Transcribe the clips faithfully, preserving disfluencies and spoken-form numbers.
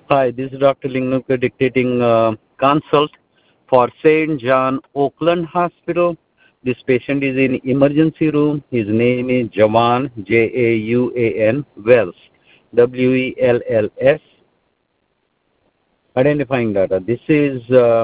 Hi, this is Doctor Lingnuka dictating uh, consult for Saint John Oakland Hospital. This patient is in emergency room. His name is Jawan, J A U A N, Wells, W E L L S. Identifying data. This is uh,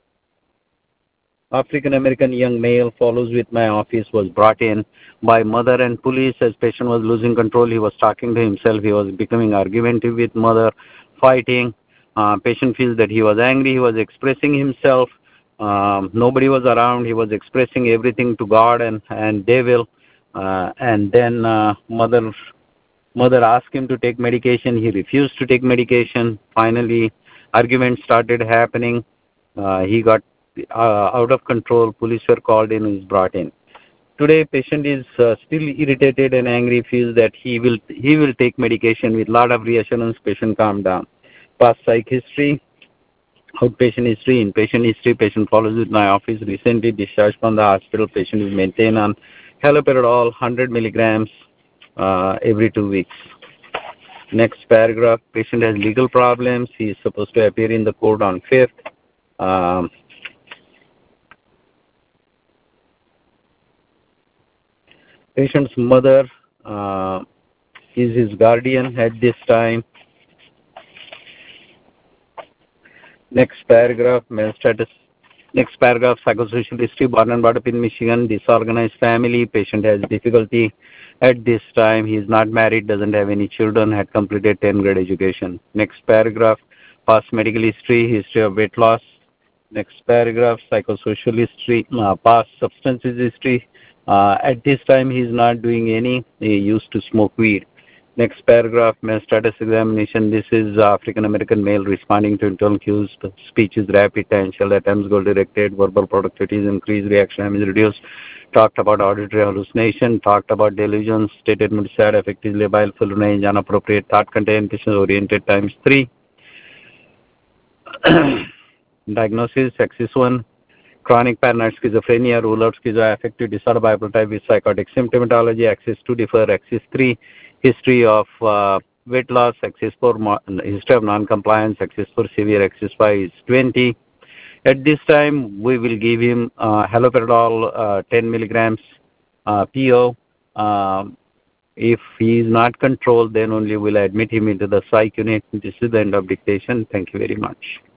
African American young male follows with my office, was brought in by mother and police. As patient was losing control, he was talking to himself. He was becoming argumentative with mother, fighting. Uh, patient feels that he was angry. He was expressing himself. Um, nobody was around. He was expressing everything to God and and devil. Uh, and then uh, mother mother asked him to take medication. He refused to take medication. Finally, arguments started happening. Uh, he got uh, out of control. Police were called in and is brought in. Today, patient is uh, still irritated and angry. Feels that he will he will take medication with lot of reassurance. Patient calm down. Past psych history, outpatient history, inpatient history. Patient follows with my office. Recently discharged from the hospital. Patient is maintained on haloperidol, one hundred milligrams uh, every two weeks. Next paragraph. Patient has legal problems. He is supposed to appear in the court on fifth. Um, Patient's mother uh, is his guardian at this time. Next paragraph, male status. Next paragraph, psychosocial history, born and brought up in Michigan, disorganized family. Patient has difficulty at this time. He is not married, doesn't have any children, had completed tenth grade education. Next paragraph, past medical history, history of weight loss. Next paragraph, psychosocial history, uh, past substances history. Uh, at this time, he is not doing any. He used to smoke weed. Next paragraph, male status examination. This is African American male responding to internal cues. Speech is rapid, tangential, attempts goal directed, verbal productivity is increased, reaction time is reduced. Talked about auditory hallucination, talked about delusions, stated mood sad, affective, labile, full range, inappropriate, thought content, patient oriented times three. Diagnosis, axis one, chronic paranoid schizophrenia, rule out schizoaffective disorder, bipolar type with psychotic symptomatology, axis two defer, axis three, history of uh, weight loss, axis four, history of non-compliance, axis four, severe, axis five is twenty. At this time, we will give him uh, haloperidol uh, ten milligrams uh, P O. Um, if he is not controlled, then only we'll admit him into the psych unit. This is the end of dictation. Thank you very much.